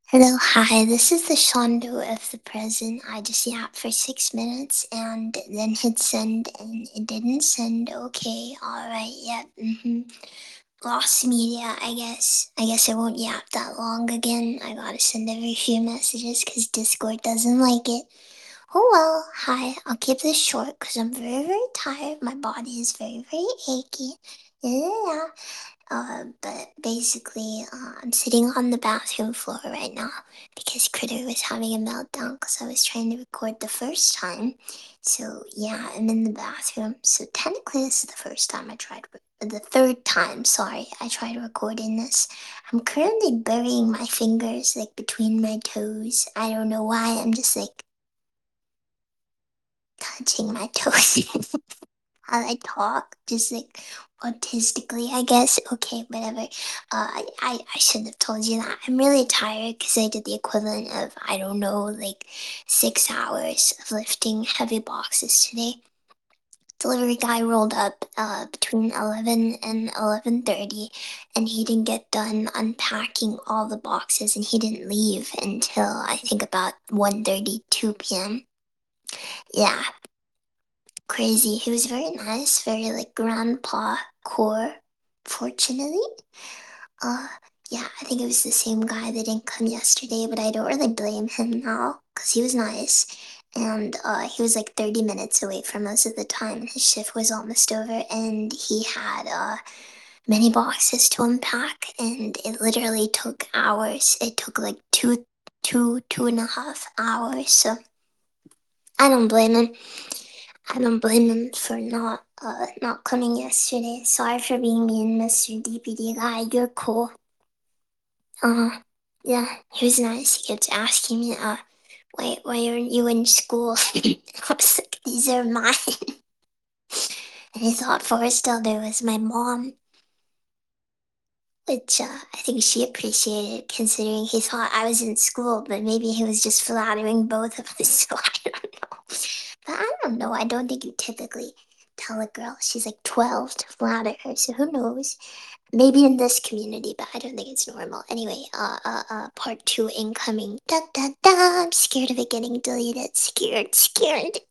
Hello, hi. This is the Shondo of the present. I just yapped for 6 minutes and then hit send and it didn't send. Okay, alright, yep. Lost media, I guess. I guess I won't yap that long again. I gotta send every few messages because Discord doesn't like it. Oh well, hi. I'll keep this short because I'm very, very tired. My body is very, very achy. Yeah. But basically, I'm sitting on the bathroom floor right now because Critter was having a meltdown because I was trying to record the first time. So yeah, I'm in the bathroom. So technically, this is the first time I tried, the third time, sorry, I tried recording this. I'm currently burying my fingers like between my toes. I don't know why. I'm just like touching my toes. How I talk, just like autistically, I guess. Okay, whatever. I shouldn't have told you that. I'm really tired because I did the equivalent of, I don't know, like 6 hours of lifting heavy boxes today. Delivery guy rolled up between 11 and 11:30, and he didn't get done unpacking all the boxes, and he didn't leave until I think about 1:32 p.m. Yeah, crazy. He was very nice, very like grandpa core. Fortunately, uh, yeah, I think it was the same guy that didn't come yesterday, but I don't really blame him now because he was nice. And he was like 30 minutes away from us at the time, and his shift was almost over, and he had many boxes to unpack, and it literally took hours. It took like 2.5 hours. So I don't blame him. I don't blame him for not coming yesterday. Sorry for being mean, Mr. DPD guy. You're cool. Uh yeah, he was nice. He kept asking me, why aren't you in school? I was like, these are mine. And he thought Forest Elder was my mom, which I think she appreciated considering he thought I was in school, but maybe he was just flattering both of us, so I don't know. But I don't know. I don't think you typically tell a girl she's like 12 to flatter her, so who knows? Maybe in this community, but I don't think it's normal. Anyway, part two incoming. Da da da! I'm scared of it getting deleted. Scared, scared.